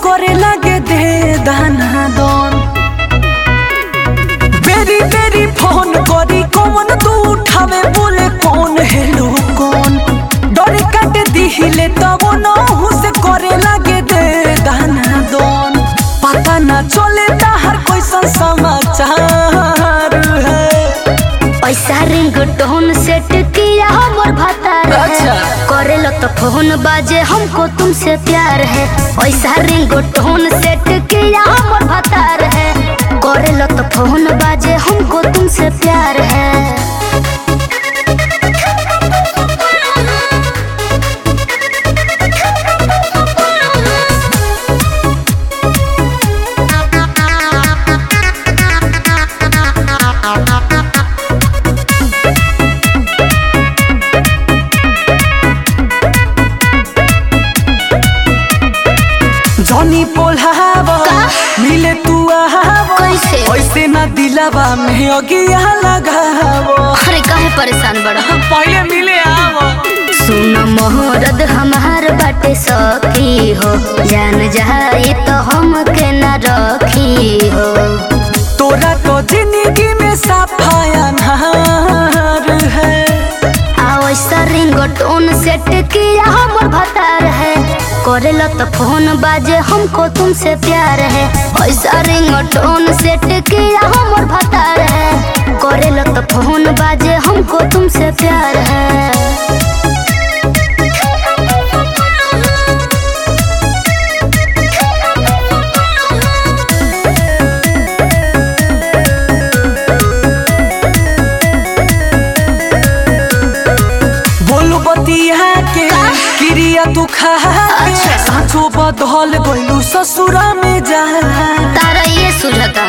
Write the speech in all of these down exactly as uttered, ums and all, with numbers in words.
करे लगे दे दाना दोन। बेरी बेरी फोन करी कौन तू उठावे बोले कौन हेलो कौन। डोरी काट दिहिले तब नहु से करे लगे दे दाना दोन। पता ना चले ताहर कैसन समाचार है। पैसा रिंग टोन सेट किया हमर भतार है। करेलो तो फोन बाजे हमको तुमसे प्यार है। पैसा रिंग टोन सेट किया हमर भतार है। करेलो तो फोन बाजे हमको तुमसे प्यार है। जनी पोल्हावा मिले तू आवा कैसे ऐसे ना दिलावा में अगिया लगावो। अरे काहे परेशान बड़ा पहले मिले आवा। सुन मोहरद हमार बाटे सखी हो। जान जाए तो हमके न रखी हो। तोरा तो जिंदगी में सफाया नहार है। आओ ऐसा रिंग टोन सेट किया हमर भतार है। करेला तो फोन बाजे हमको तुमसे प्यार है। ऐसा रिंग टोन सेट किया हमर भतार है। करेला तो फोन बाजे हमको तुमसे प्यार है। के क्रिया तू खा के साचो बदल गइलू ससुरा में जा। तारा ये सुझाता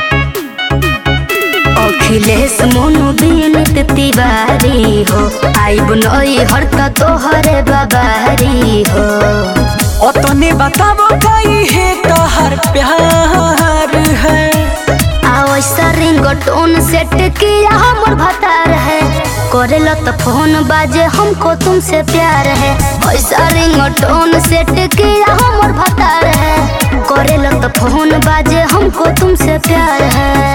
अखिलेश मोनू बीनित तिवारी हो। आई बुनई हरता तोहरे बाबारी हो। ओतने बताबो कई है तोहर प्यार है। आओ ऐसा रिंग टोन सेट किया हमर भतार है। करेला तो फोन बाजे हमको तुमसे प्यार है। ऐसा रिंग टोन सेट किया हमर भतार है। करेला तो फोन बाजे हमको तुमसे प्यार है।